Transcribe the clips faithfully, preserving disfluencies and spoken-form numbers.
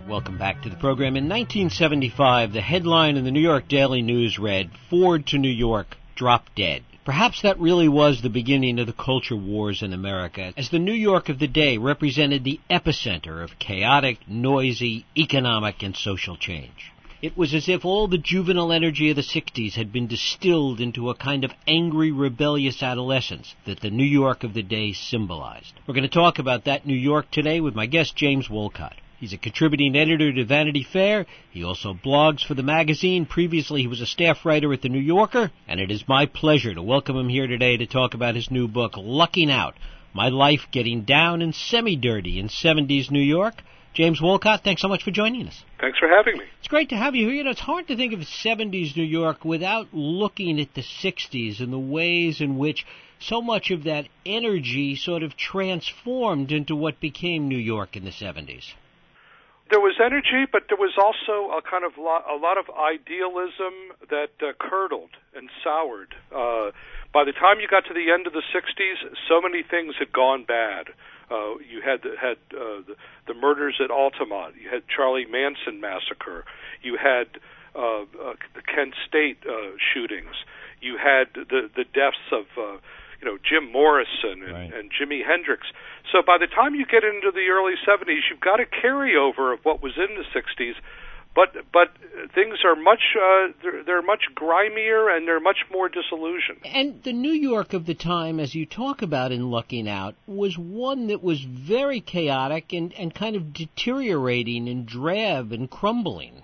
Welcome back to the program. In nineteen seventy-five, the headline in the New York Daily News read, "Ford to New York, drop dead." Perhaps that really was the beginning of the culture wars in America, as the New York of the day represented the epicenter of chaotic, noisy, economic, and social change. It was as if all the juvenile energy of the sixties had been distilled into a kind of angry, rebellious adolescence that the New York of the day symbolized. We're going to talk about that New York today with my guest, James Wolcott. He's a contributing editor to Vanity Fair. He also blogs for the magazine. Previously, he was a staff writer at The New Yorker. And it is my pleasure to welcome him here today to talk about his new book, Lucking Out, My Life Getting Down and Semi-Dirty in seventies New York. James Wolcott, thanks so much for joining us. Thanks for having me. It's great to have you here. You know, it's hard to think of seventies New York without looking at the sixties and the ways in which so much of that energy sort of transformed into what became New York in the seventies. There was energy, but there was also a kind of lot, a lot of idealism that uh, curdled and soured. Uh, by the time you got to the end of the sixties, so many things had gone bad. Uh, you had had uh, the, the murders at Altamont. You had Charlie Manson massacre. You had uh, uh, the Kent State uh, shootings. You had the the deaths of uh, you know Jim Morrison and, right. and Jimi Hendrix. So by the time you get into the early seventies, you've got a carryover of what was in the sixties. But but things are much uh, they're, they're much grimier and they're much more disillusioned. And the New York of the time, as you talk about in Lucking Out, was one that was very chaotic and, and kind of deteriorating and drab and crumbling.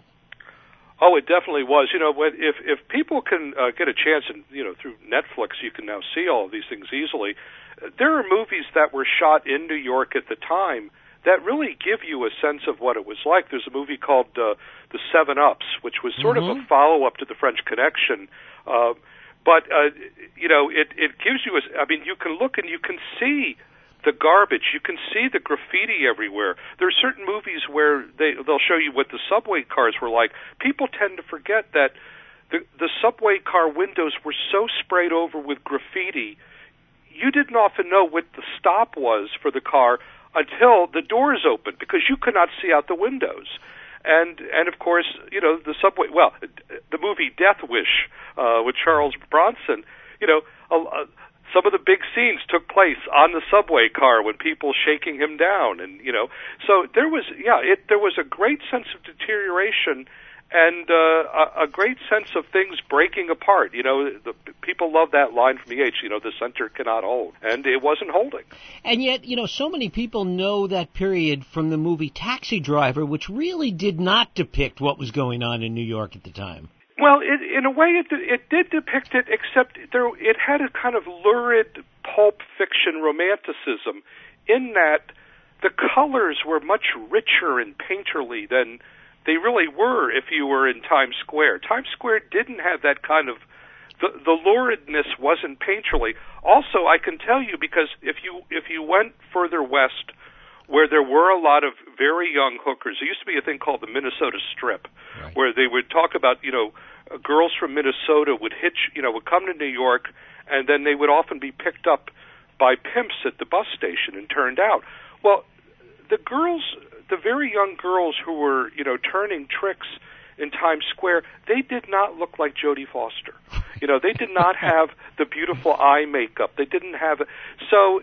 Oh, it definitely was. You know, if if people can uh, get a chance, and you know, through Netflix, you can now see all of these things easily. There are movies that were shot in New York at the time that really give you a sense of what it was like. There's a movie called uh, The Seven Ups, which was sort mm-hmm. of a follow-up to The French Connection. Uh, but, uh, you know, it, it gives you a, I mean, you can look and you can see the garbage. You can see the graffiti everywhere. There are certain movies where they, they'll show you what the subway cars were like. People tend to forget that the, the subway car windows were so sprayed over with graffiti, you didn't often know what the stop was for the car until the doors opened, because you could not see out the windows. And, and of course, you know, the subway, well, the movie Death Wish uh, with Charles Bronson, you know, uh, some of the big scenes took place on the subway car when people shaking him down. And, you know, so there was, yeah, it, there was a great sense of deterioration and uh, a, a great sense of things breaking apart. You know, the, people love that line from E H, you know, the center cannot hold. And it wasn't holding. And yet, you know, so many people know that period from the movie Taxi Driver, which really did not depict what was going on in New York at the time. Well, it, in a way, it, it did depict it, except there, it had a kind of lurid pulp fiction romanticism in that the colors were much richer and painterly than they really were if you were in Times Square. Times Square didn't have that kind of, the, the luridness wasn't painterly. Also, I can tell you, because if you if you went further west, where there were a lot of very young hookers, there used to be a thing called the Minnesota Strip, right, where they would talk about, you know, uh, girls from Minnesota would hitch, you know, would come to New York, and then they would often be picked up by pimps at the bus station and turned out. Well, the girls, the very young girls who were, you know, turning tricks in Times Square, they did not look like Jodie Foster. You know, they did not have the beautiful eye makeup. They didn't have it. So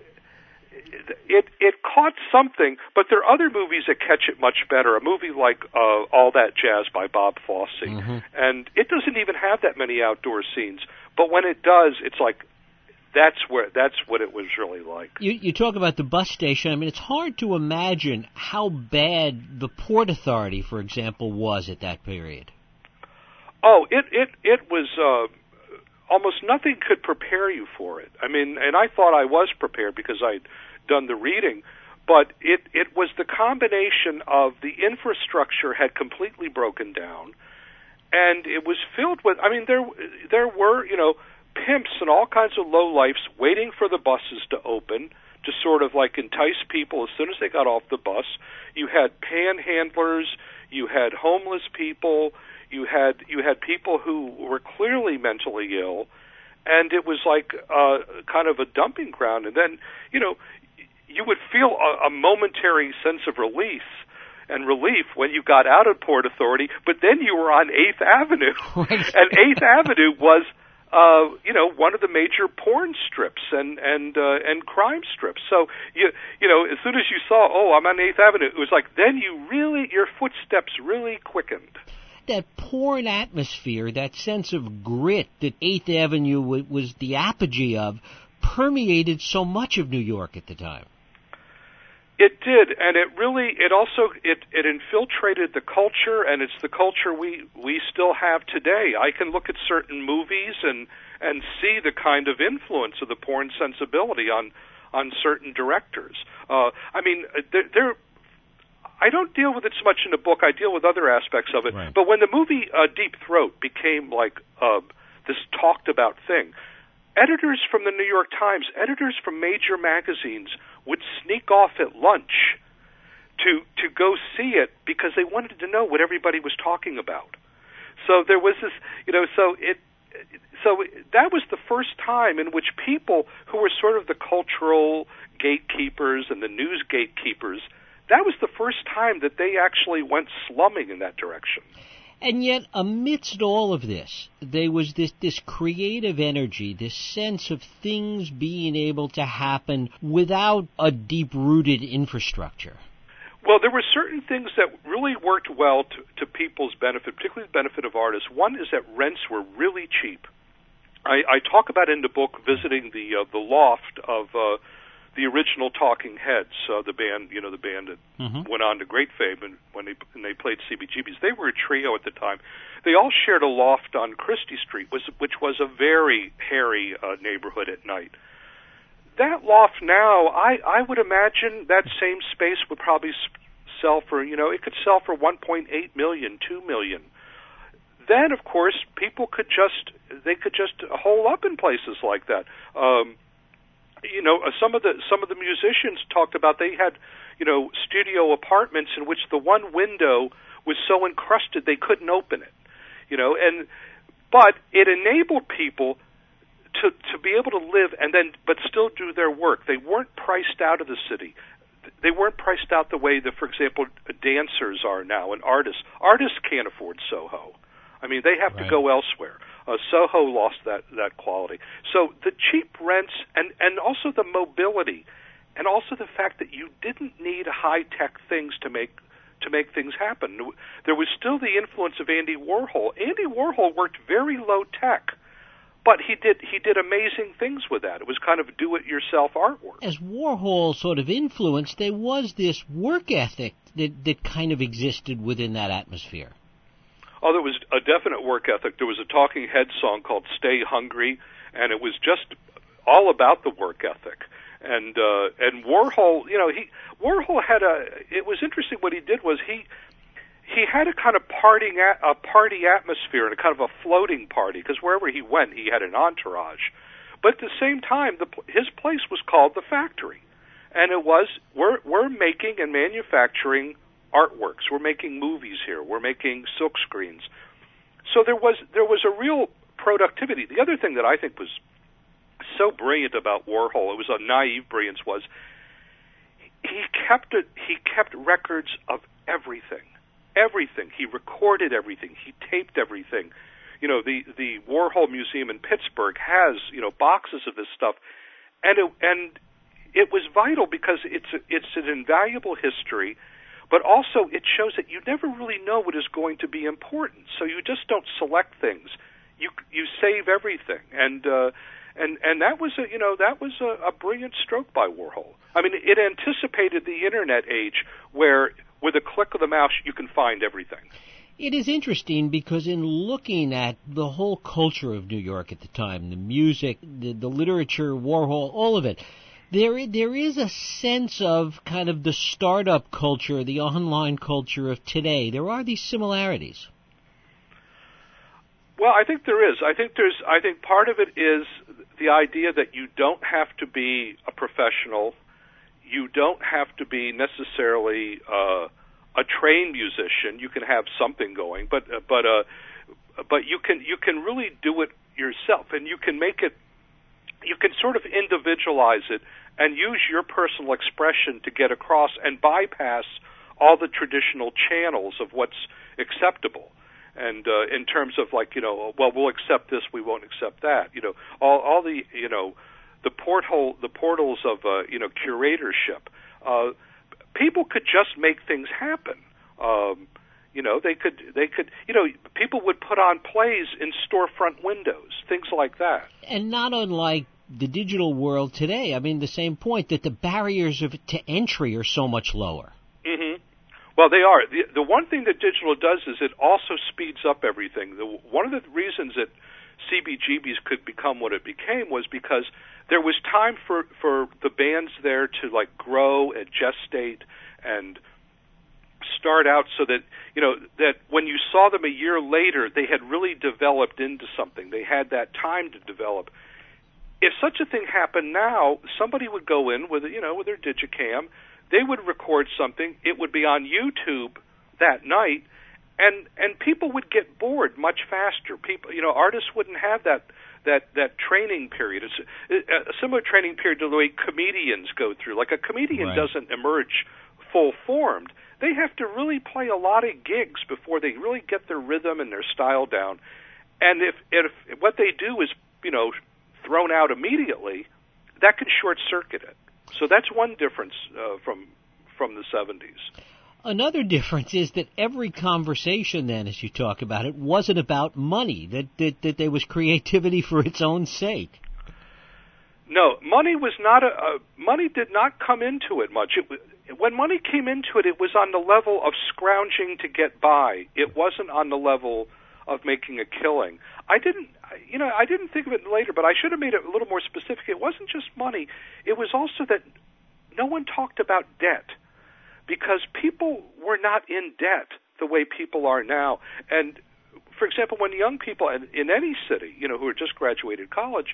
it it caught something, but there are other movies that catch it much better. A movie like uh, All That Jazz by Bob Fosse, mm-hmm. and it doesn't even have that many outdoor scenes. But when it does, it's like, That's where that's what it was really like. You, you talk about the bus station. I mean, it's hard to imagine how bad the Port Authority, for example, was at that period. Oh, it it it was uh, almost nothing could prepare you for it. I mean, and I thought I was prepared because I'd done the reading, but it it was the combination of the infrastructure had completely broken down, and it was filled with. I mean, there there were you know. pimps and all kinds of lowlifes waiting for the buses to open to sort of like entice people as soon as they got off the bus. You had panhandlers, you had homeless people, you had you had people who were clearly mentally ill, and it was like uh, kind of a dumping ground. And then, you know, you would feel a, a momentary sense of release. and relief when you got out of Port Authority, but then you were on eighth Avenue. Right. And eighth Avenue was, uh, you know, one of the major porn strips and, and, uh, and crime strips. So, you, you know, as soon as you saw, oh, I'm on eighth Avenue, it was like, then you really, your footsteps really quickened. That porn atmosphere, that sense of grit that eighth Avenue w- was the apogee of, permeated so much of New York at the time. It did, and it really, it also, it, it infiltrated the culture, and it's the culture we, we still have today. I can look at certain movies and, and see the kind of influence of the porn sensibility on, on certain directors. Uh, I mean, there, there, I don't deal with it so much in the book, I deal with other aspects of it, right. But when the movie uh, Deep Throat became like uh, this talked about thing, editors from the New York Times, editors from major magazines would sneak off at lunch to to go see it because they wanted to know what everybody was talking about. So there was this, you know, so it, so that was the first time in which people who were sort of the cultural gatekeepers and the news gatekeepers, that was the first time that they actually went slumming in that direction. And yet, amidst all of this, there was this, this creative energy, this sense of things being able to happen without a deep-rooted infrastructure. Well, there were certain things that really worked well to, to people's benefit, particularly the benefit of artists. One is that rents were really cheap. I, I talk about in the book visiting the uh, the loft of uh, the original Talking Heads, uh, the band, you know, the band that mm-hmm. went on to great fame and when they when they played C B G B's. They were a trio at the time. They all shared a loft on Christie Street, was, which was a very hairy uh, neighborhood at night. That loft now, I, I would imagine that same space would probably sell for, you know, it could sell for one point eight million dollars, two million dollars. Then, of course, people could just, they could just hole up in places like that. Um, You know, uh, some of the some of the musicians talked about they had, you know, studio apartments in which the one window was so encrusted they couldn't open it. You know, and but it enabled people to to be able to live and then but still do their work. They weren't priced out of the city. They weren't priced out the way that, for example, dancers are now and artists. Artists can't afford Soho. I mean, they have right. to go elsewhere. Uh, Soho lost that, that quality. So the cheap rents and, and also the mobility and also the fact that you didn't need high-tech things to make to make things happen. There was still the influence of Andy Warhol. Andy Warhol worked very low-tech, but he did he did amazing things with that. It was kind of do-it-yourself artwork. As Warhol sort of influenced, there was this work ethic that, that kind of existed within that atmosphere. Oh, there was a definite work ethic. There was a Talking Heads song called Stay Hungry, and it was just all about the work ethic. And uh, and Warhol, you know, he Warhol had a. It was interesting. What he did was he he had a kind of partying a party atmosphere and a kind of a floating party because wherever he went, he had an entourage. But at the same time, the, his place was called the Factory, and it was we're we're making and manufacturing artworks. We're making movies here. We're making silk screens. So there was there was a real productivity. The other thing that I think was so brilliant about Warhol, it was a naive brilliance, was he kept it. He kept records of everything, everything. He recorded everything. He taped everything. You know, the the Warhol Museum in Pittsburgh has you know boxes of this stuff, and it, and it was vital because it's a, it's an invaluable history. But also, it shows that you never really know what is going to be important. So you just don't select things. You you save everything, and uh, and and that was a you know that was a, a brilliant stroke by Warhol. I mean, it anticipated the internet age, where with a click of the mouse you can find everything. It is interesting because in looking at the whole culture of New York at the time, the music, the, the literature, Warhol, all of it. There, there is a sense of kind of the startup culture, the online culture of today. There are these similarities. Well, I think there is. I think there's. I think part of it is the idea that you don't have to be a professional. You don't have to be necessarily uh, a trained musician. You can have something going, but uh, but uh, but you can you can really do it yourself, and you can make it. You can sort of individualize it and use your personal expression to get across and bypass all the traditional channels of what's acceptable. And uh, in terms of like, you know, well, we'll accept this, we won't accept that. You know, all, all the, you know, the porthole, the portals of, uh, you know, curatorship. Uh, people could just make things happen. Um, you know, they could, they could, you know, people would put on plays in storefront windows, things like that. And not unlike the digital world today. I mean, the same point that the barriers of, to entry are so much lower. Mm-hmm. Well, they are. The, the one thing that digital does is it also speeds up everything. The, one of the reasons that C B G B's could become what it became was because there was time for, for the bands there to, like, grow and gestate and start out so that, you know, that when you saw them a year later, they had really developed into something. They had that time to develop. If such a thing happened now, somebody would go in with, you know, with their Digicam. They would record something. It would be on YouTube that night, and and people would get bored much faster. People, you know, artists wouldn't have that that that training period. It's a similar training period to the way comedians go through. Like a comedian Right. doesn't emerge full formed. They have to really play a lot of gigs before they really get their rhythm and their style down. And if if what they do is, you know, thrown out immediately, that can short circuit it. So that's one difference uh, from from the seventies. Another difference is that every conversation then, as you talk about it, wasn't about money, that, that, that there was creativity for its own sake. No, money was not a, uh, money did not come into it much. It, when money came into it, it was on the level of scrounging to get by. It wasn't on the level of making a killing. I didn't, you know, I didn't think of it later, but I should have made it a little more specific. It wasn't just money. It was also that no one talked about debt because people were not in debt the way people are now. And, for example, when young people in, in any city, you know, who are just graduated college,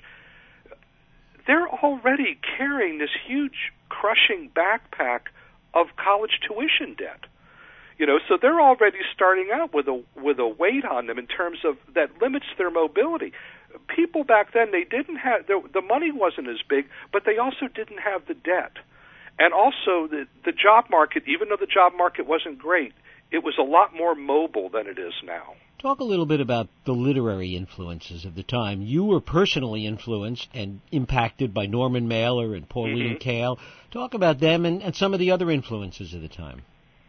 they're already carrying this huge, crushing backpack of college tuition debt. You know, so they're already starting out with a with a weight on them in terms of that limits their mobility. People back then, they didn't have the, the money wasn't as big, but they also didn't have the debt, and also the the job market. Even though the job market wasn't great, it was a lot more mobile than it is now. Talk a little bit about the literary influences of the time. You were personally influenced and impacted by Norman Mailer and Pauline Mm-hmm. Kael. Talk about them and, and some of the other influences of the time.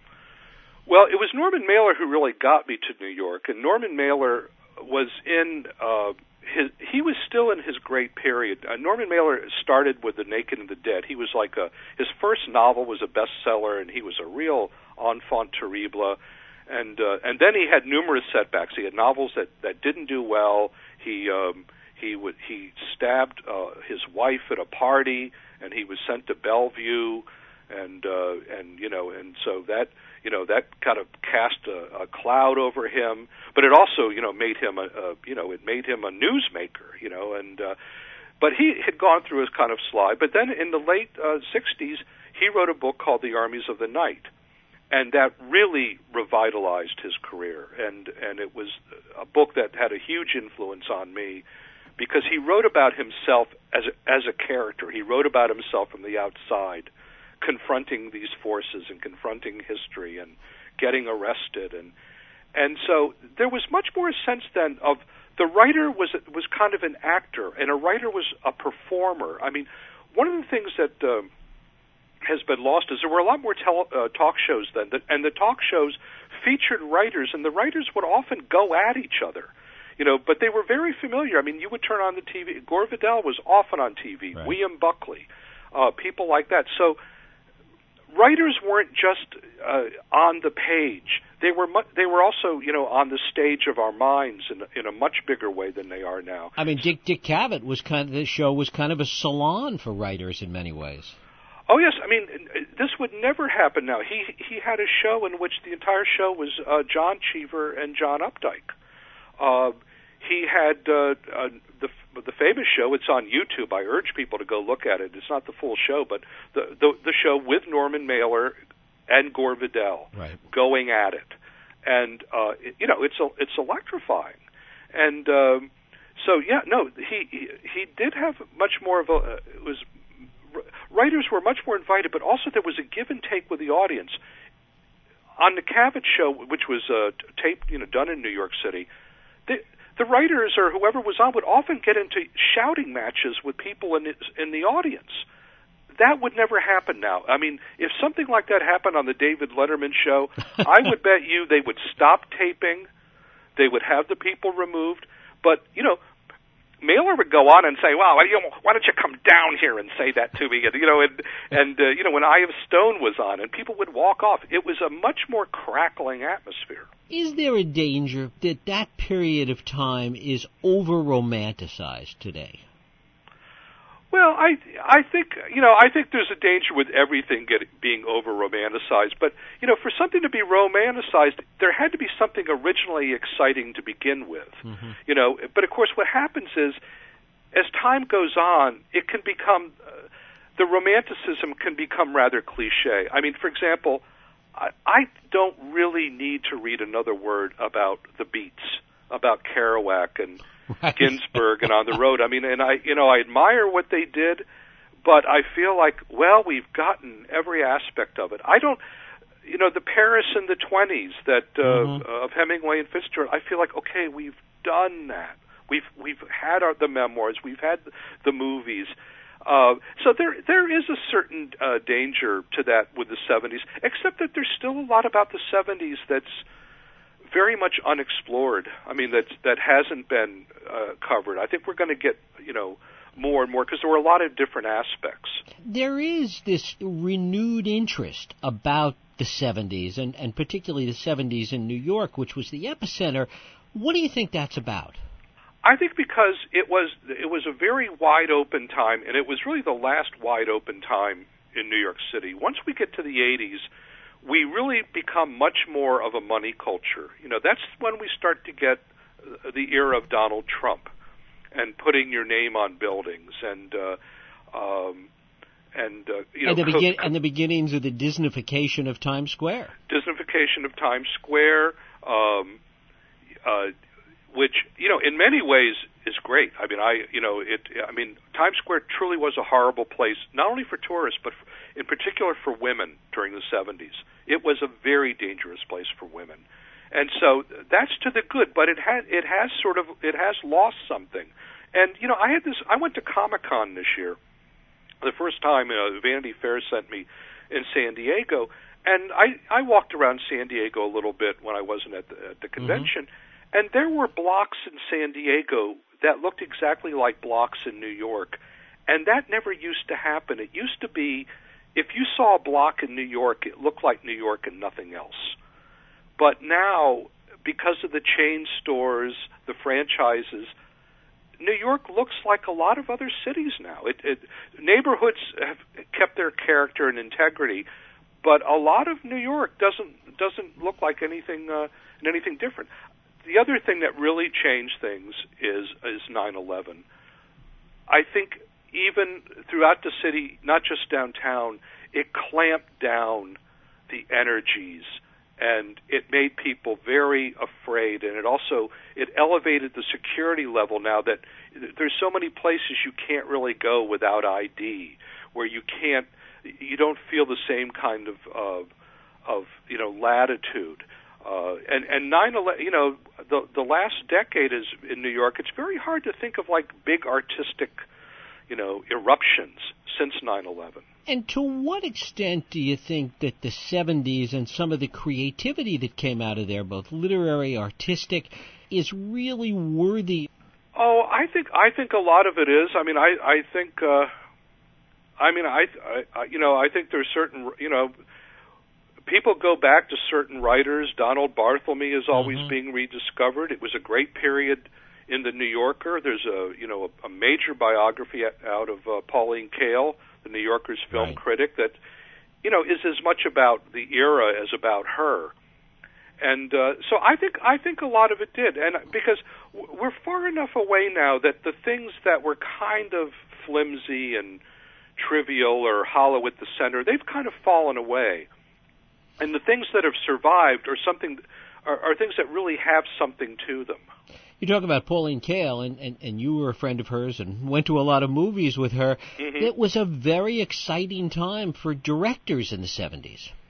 Well, it was Norman Mailer who really got me to New York, and Norman Mailer was in uh, his. He was still in his great period. Uh, Norman Mailer started with The Naked and the Dead. He was like a his first novel was a bestseller, and he was a real enfant terrible. And uh, and then he had numerous setbacks. He had novels that, that didn't do well. He um, he would he stabbed uh, his wife at a party, and he was sent to Bellevue, and uh, and you know and so that. You know, that kind of cast a, a cloud over him, but it also, you know, made him a, a you know, it made him a newsmaker, you know, and uh, but he had gone through his kind of slide. But then in the late uh, sixties, he wrote a book called The Armies of the Night, and that really revitalized his career. And and it was a book that had a huge influence on me because he wrote about himself as a, as a character. He wrote about himself from the outside, confronting these forces and confronting history and getting arrested, and and so there was much more a sense then of the writer was was kind of an actor, and a writer was a performer. I mean, one of the things that uh, has been lost is there were a lot more tele, uh, talk shows then, that, and the talk shows featured writers, and the writers would often go at each other. You know, but they were very familiar. I mean, you would turn on the T V. Gore Vidal was often on T V. Right. William Buckley, uh, people like that. So writers weren't just uh, on the page. They were mu- they were also, you know, on the stage of our minds in, in a much bigger way than they are now. I mean, Dick Dick Cavett was kind of, the show was kind of a salon for writers in many ways. Oh yes, I mean this would never happen now. He he had a show in which the entire show was uh, John Cheever and John Updike. Uh, he had uh, uh, the the famous show. It's on YouTube. I urge people to go look at it. It's not the full show, but the the, the show with Norman Mailer and Gore Vidal Right. going at it, and uh, it, you know it's a, it's electrifying, and um, so yeah, no, he, he he did have much more of a uh, it was writers were much more invited, but also there was a give and take with the audience. on the Cavett show, which was uh, taped, you know, done in New York City, the, the writers or whoever was on would often get into shouting matches with people in the, in the audience. That would never happen now. I mean, if something like that happened on the David Letterman show, I would bet you they would stop taping, they would have the people removed, but, you know, Mailer would go on and say, "Well, why don't you come down here and say that to me?" And, you know, and, and uh, you know, when Eye of Stone was on, and people would walk off, it was a much more crackling atmosphere. Is there a danger that that period of time is over-romanticized today? Well, I I think you know I think there's a danger with everything getting, being over romanticized. But you know, for something to be romanticized, there had to be something originally exciting to begin with. Mm-hmm. You know, but of course, what happens is, as time goes on, it can become uh, the romanticism can become rather cliche. I mean, for example, I, I don't really need to read another word about the Beats, about Kerouac and Right. Ginsberg and On the Road. I mean, and I, you know, I admire what they did, but I feel like, well, we've gotten every aspect of it. I don't, you know, the Paris in the twenties that uh, mm-hmm. of Hemingway and Fitzgerald. I feel like, okay, we've done that. We've we've had our, the memoirs. We've had the movies. Uh, so there there is a certain uh, danger to that with the seventies, except that there's still a lot about the seventies that's very much unexplored. I mean, that that hasn't been uh, covered. I think we're going to get, you know, more and more because there were a lot of different aspects. There is this renewed interest about the seventies, and, and particularly the seventies in New York, which was the epicenter. What do you think that's about? I think because it was it was a very wide open time, and it was really the last wide open time in New York City. Once we get to the eighties, we really become much more of a money culture. You know, that's when we start to get the era of Donald Trump and putting your name on buildings and uh, um, and uh, you know, and the, begin- co- and the beginnings of the Disneyfication of Times Square. Disneyfication of Times Square, um, uh, which you know, in many ways is great. I mean, I you know, it. I mean, Times Square truly was a horrible place, not only for tourists, but for, in particular for women during the seventies. It was a very dangerous place for women. And so that's to the good, but it has it has sort of it has lost something. And you know, I had this. I went to Comic-Con this year, the first time uh, Vanity Fair sent me in San Diego, and I I walked around San Diego a little bit when I wasn't at the, at the convention, mm-hmm. and there were blocks in San Diego that looked exactly like blocks in New York, and that never used to happen. It used to be, if you saw a block in New York, it looked like New York and nothing else. But now, because of the chain stores, the franchises, New York looks like a lot of other cities now. It, it, neighborhoods have kept their character and integrity, but a lot of New York doesn't doesn't look like anything uh, anything different. The other thing that really changed things is is nine eleven. I think even throughout the city, not just downtown, it clamped down the energies. And it made people very afraid, and it also it elevated the security level now that there's so many places you can't really go without I D, where you can't, you don't feel the same kind of of, of you know latitude. Uh, and and nine eleven, you know, the the last decade is in New York. It's very hard to think of like big artistic, you know, eruptions since nine eleven. And to what extent do you think that the seventies and some of the creativity that came out of there, both literary, artistic, is really worthy? Oh, I think I think a lot of it is. I mean, I I think, uh, I mean, I, I you know, I think there's certain, you know, people go back to certain writers. Donald Barthelme is always mm-hmm. being rediscovered. It was a great period in the New Yorker. There's a you know a, a major biography out of uh, Pauline Kael, the New Yorker's film right. critic, that you know is as much about the era as about her. And uh, so I think I think a lot of it did, and because we're far enough away now that the things that were kind of flimsy and trivial or hollow at the center, they've kind of fallen away. And the things that have survived are something are, are things that really have something to them. You talk about Pauline Kael, and, and, and you were a friend of hers and went to a lot of movies with her. Mm-hmm. It was a very exciting time for directors in the seventies.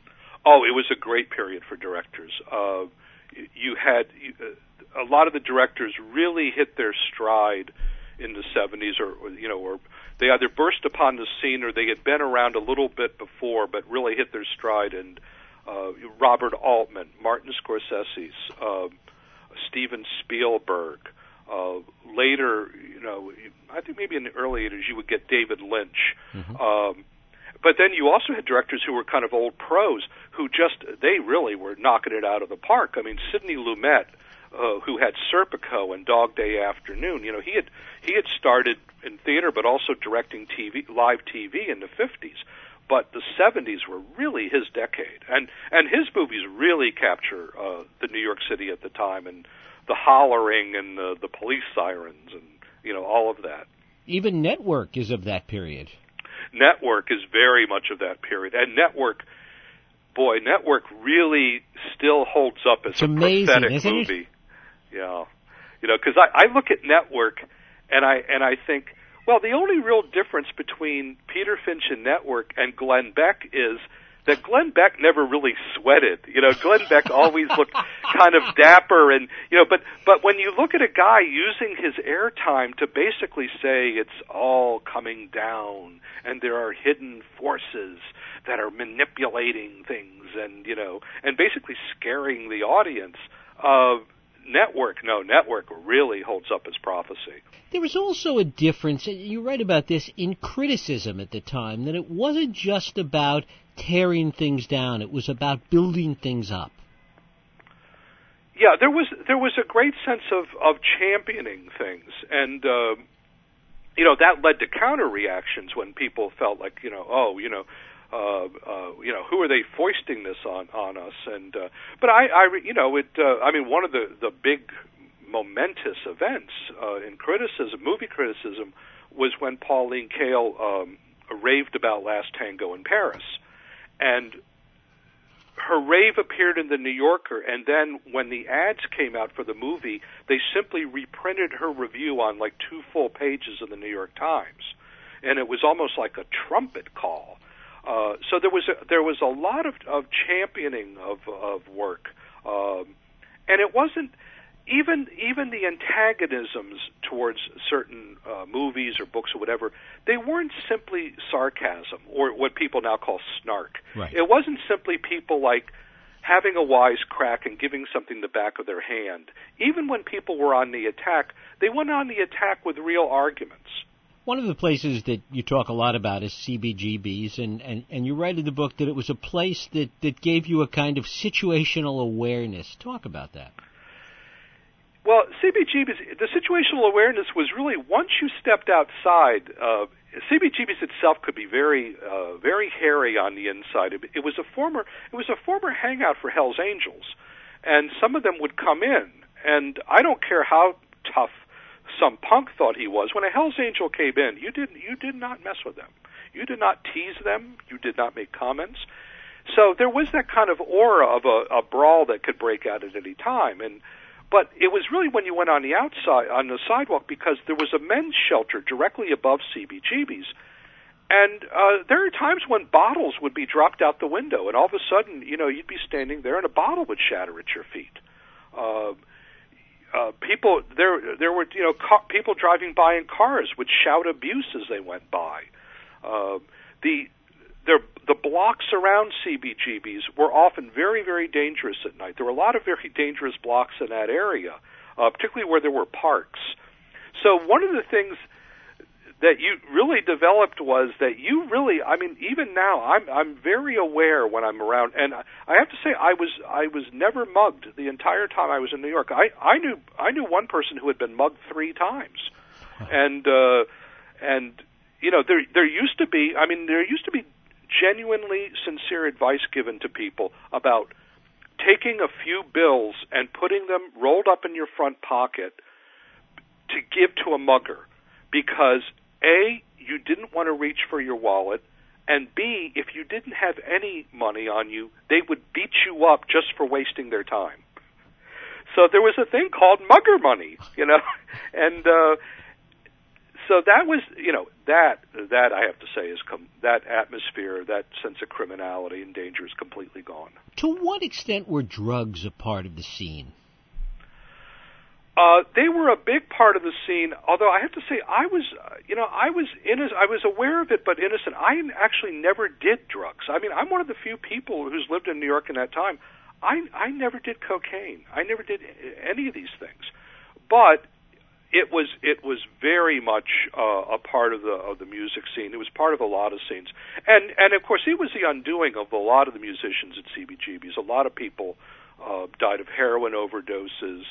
Oh, it was a great period for directors. Uh, you had uh, a lot of the directors really hit their stride in the seventies, or, or you know, or they either burst upon the scene or they had been around a little bit before, but really hit their stride. And uh, Robert Altman, Martin Scorsese, uh, Steven Spielberg. Uh, later, you know, I think maybe in the early eighties you would get David Lynch. Mm-hmm. Um, but then you also had directors who were kind of old pros who just, they really were knocking it out of the park. I mean, Sidney Lumet, uh, who had Serpico and Dog Day Afternoon, you know, he had he had started in theater but also directing T V, live T V in the fifties. But the seventies were really his decade. And, and his movies really capture uh, the New York City at the time, and the hollering and the, the police sirens and, you know, all of that. Even Network is of that period. Network is very much of that period. And Network, boy, Network really still holds up as it's a amazing, prophetic isn't movie. It? Yeah. You know, because I, I look at Network and I and I think, well, the only real difference between Peter Finch and Network and Glenn Beck is that Glenn Beck never really sweated. You know, Glenn Beck always looked kind of dapper, and you know, but but when you look at a guy using his airtime to basically say it's all coming down and there are hidden forces that are manipulating things, and you know, and basically scaring the audience, uh, Network, no, Network really holds up as prophecy. There was also a difference, and you write about this, in criticism at the time, that it wasn't just about tearing things down, it was about building things up. Yeah, there was there was a great sense of, of championing things, and uh, you know, that led to counter reactions when people felt like, you know, oh, you know, uh, uh, you know, who are they foisting this on on us? And uh, but I, I, you know, it. Uh, I mean, one of the the big momentous events uh, in criticism, movie criticism, was when Pauline Kael um, raved about Last Tango in Paris. And her rave appeared in the New Yorker, and then when the ads came out for the movie, they simply reprinted her review on like two full pages of the New York Times. And it was almost like a trumpet call. Uh, so there was a, there was a lot of, of championing of, of work. Um, and it wasn't, Even even the antagonisms towards certain uh, movies or books or whatever, they weren't simply sarcasm or what people now call snark. Right. It wasn't simply people like having a wisecrack and giving something the back of their hand. Even when people were on the attack, they went on the attack with real arguments. One of the places that you talk a lot about is C B G B's, and, and, and you write in the book that it was a place that, that gave you a kind of situational awareness. Talk about that. Well, C B G B's, the situational awareness was really once you stepped outside. Uh, C B G B's itself could be very, uh, very hairy on the inside. It, it was a former, it was a former hangout for Hell's Angels, and some of them would come in. And I don't care how tough some punk thought he was. When a Hell's Angel came in, you did you did not mess with them. You did not tease them. You did not make comments. So there was that kind of aura of a, a brawl that could break out at any time. And But it was really when you went on the outside, on the sidewalk, because there was a men's shelter directly above C B G B's. And uh, there are times when bottles would be dropped out the window, and all of a sudden, you know, you'd be standing there and a bottle would shatter at your feet. Uh, uh, people, there there were, you know, car, people driving by in cars would shout abuse as they went by. Uh, the There, the blocks around C B G B's were often very, very dangerous at night. There were a lot of very dangerous blocks in that area, uh, particularly where there were parks. So one of the things that you really developed was that you really, I mean, even now, I'm I'm very aware when I'm around, and I have to say, I was I was never mugged the entire time I was in New York. I, I knew I knew one person who had been mugged three times, and uh, and you know there there used to be, I mean, there used to be genuinely sincere advice given to people about taking a few bills and putting them rolled up in your front pocket to give to a mugger, because A, you didn't want to reach for your wallet, and B, if you didn't have any money on you, they would beat you up just for wasting their time. So there was a thing called mugger money, you know, and uh, so that was, you know, that that I have to say is com- that atmosphere, that sense of criminality and danger is completely gone. To what extent were drugs a part of the scene? Uh, they were a big part of the scene, although I have to say I was, uh, you know, I was inno- I was aware of it, but innocent. I actually never did drugs. I mean, I'm one of the few people who's lived in New York in that time. I I never did cocaine. I never did any of these things, but it was it was very much uh, a part of the of the music scene. It was part of a lot of scenes, and and of course it was the undoing of a lot of the musicians at C B G B's. A lot of people uh, died of heroin overdoses,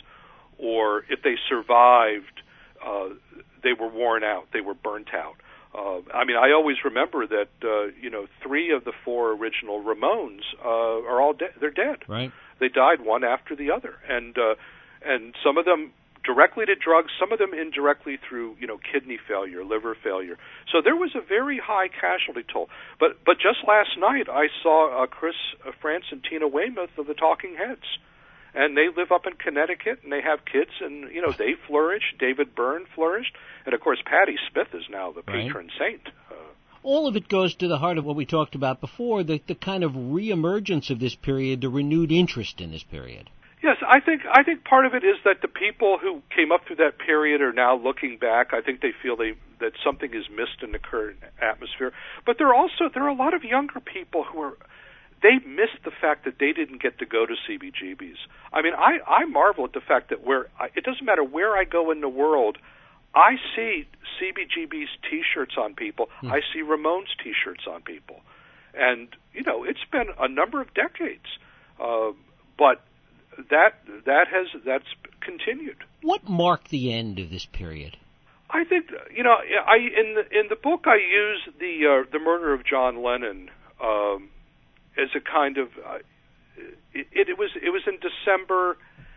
or if they survived, uh, they were worn out, they were burnt out. Uh, I mean, I always remember that, uh, you know, three of the four original Ramones uh, are all dead. They're dead. Right. They died one after the other. And uh, and some of them directly to drugs, some of them indirectly through, you know, kidney failure, liver failure. So there was a very high casualty toll. But but just last night, I saw uh, Chris uh, France and Tina Weymouth of the Talking Heads. And they live up in Connecticut, and they have kids, and, you know, they flourish. David Byrne flourished. And, of course, Patti Smith is now the patron right. saint. Uh, All of it goes to the heart of what we talked about before, the, the kind of reemergence of this period, the renewed interest in this period. Yes, I think I think part of it is that the people who came up through that period are now looking back. I think they feel they that something is missed in the current atmosphere. But there are also there are a lot of younger people who are they missed the fact that they didn't get to go to C B G B's. I mean, I, I marvel at the fact that where I, it doesn't matter where I go in the world, I see C B G B's T-shirts on people. Hmm. I see Ramones T-shirts on people, and you know it's been a number of decades, uh, but that that has that's continued. What marked the end of this period? I think you know I in the in the book I use the uh, the murder of John Lennon. Um, as a kind of, uh, it, it was it was in December,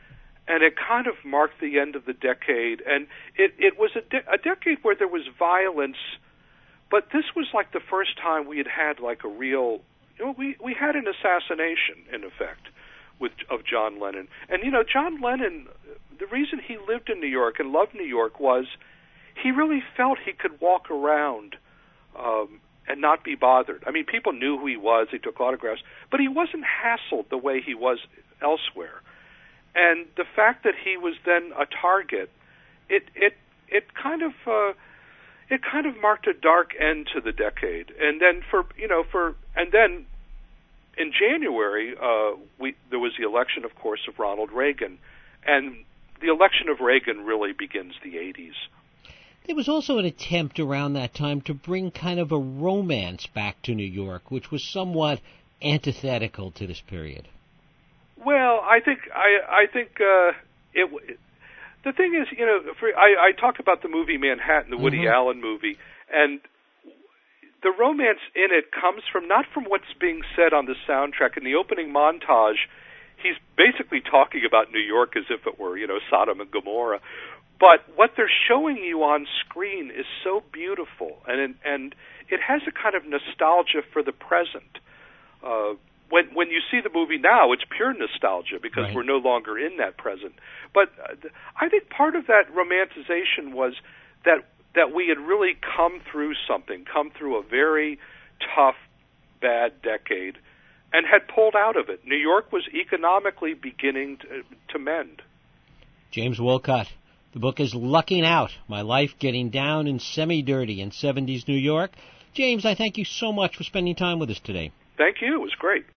and it kind of marked the end of the decade. And it, it was a, de- a decade where there was violence, but this was like the first time we had had like a real, you know, we, we had an assassination, in effect, with of John Lennon. And, you know, John Lennon, the reason he lived in New York and loved New York was he really felt he could walk around um and not be bothered. I mean, people knew who he was. He took autographs. But he wasn't hassled the way he was elsewhere. And the fact that he was then a target, it it it kind of uh, it kind of marked a dark end to the decade. And then for you know for and then in January uh, we there was the election, of course, of Ronald Reagan, and the election of Reagan really begins the eighties. There was also an attempt around that time to bring kind of a romance back to New York, which was somewhat antithetical to this period. Well, I think I, I think uh, it. The thing is, you know, for, I, I talk about the movie Manhattan, the Woody mm-hmm. Allen movie, and the romance in it comes from not from what's being said on the soundtrack. In the opening montage, he's basically talking about New York as if it were, you know, Sodom and Gomorrah. But what they're showing you on screen is so beautiful, and and it has a kind of nostalgia for the present. Uh, when when you see the movie now, it's pure nostalgia because right. we're no longer in that present. But uh, I think part of that romanticization was that that we had really come through something, come through a very tough, bad decade, and had pulled out of it. New York was economically beginning to, to mend. James Wolcott. The book is Lucking Out, My Life Getting Down and Semi-Dirty in seventies New York. James, I thank you so much for spending time with us today. Thank you. It was great.